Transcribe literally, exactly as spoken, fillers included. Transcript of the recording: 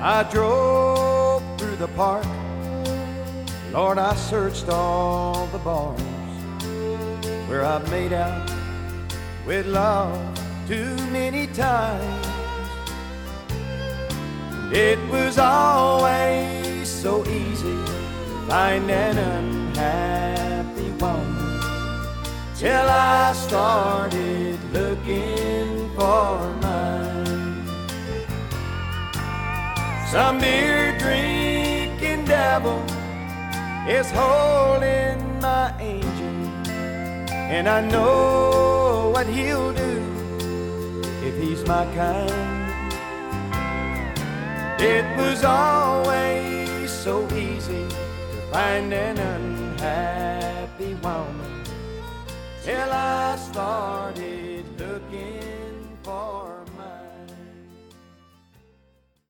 I drove through the park. Lord, I searched all the bars where I've made out with love too many times. It was always so easy to find an unhappy woman till I started looking for mine. Some beer drinking devil is holding my angel, and I know what he'll do if he's my kind. It was always so easy to find an unhappy woman till I started looking